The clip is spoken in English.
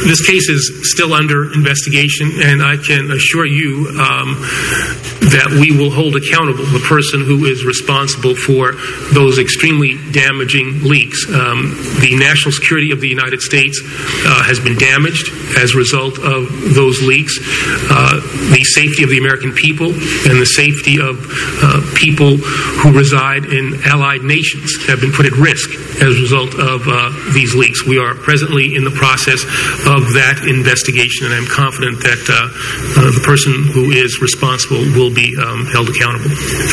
This case is still under investigation, and I can assure you that we will hold accountable the person who is responsible for those extremely damaging leaks. The national security of the United States has been damaged as a result of those leaks. The safety of the American people and the safety of people who reside in allied nations have been put at risk as a result of these leaks. We are presently in the process of that investigation, and I'm confident that the person who is responsible will be held accountable.